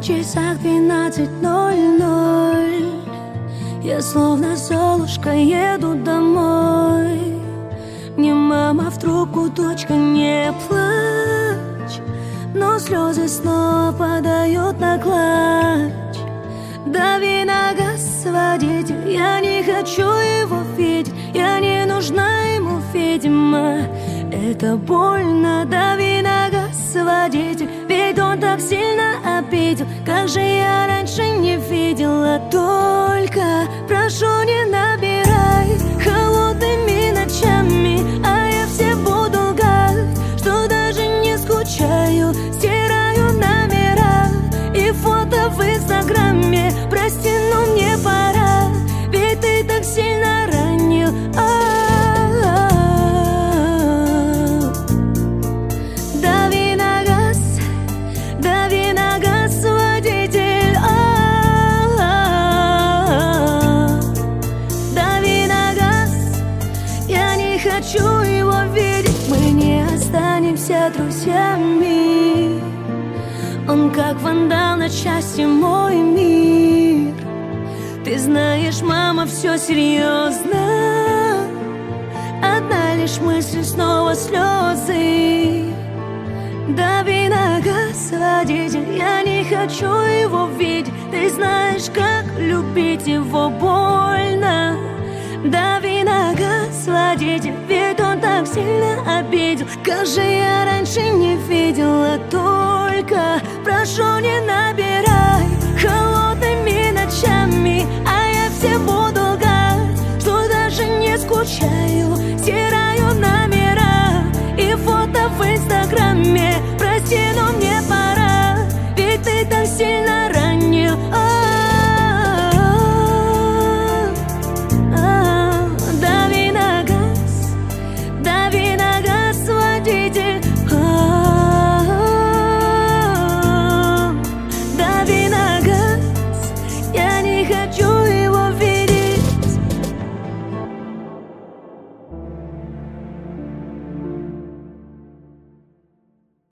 часах 12:00. Я словно Золушка еду домой. Мне мама в трубку: дочка, не плачь. Но слезы снова падают на клатч. Дави на газ, водитель, я не хочу его видеть. Я не нужна ему, видимо, это больно. Дави на газ, водитель, ведь он так сильно обидел. Как же я раньше не видела. Только прошу, не набирай холодными ночами, а я все буду лгать, что даже не скучаю. Стираю номера и фото в инстаграме. Прости, но мне пора, ведь ты так сильно ранил. Дави на газ, водитель. Дави на газ, я не хочу его видеть. Мы не останемся друзьями. Он как вандал на части мой мир. Ты знаешь, мама, все серьезно. Одна лишь мысль, снова слезы. Дави на газ, водитель, я не хочу его видеть. Ты знаешь, как любить его больно. Дави на газ, водитель, ведь он так сильно обидел. Как же я раньше не видела. Только прошу, не набирай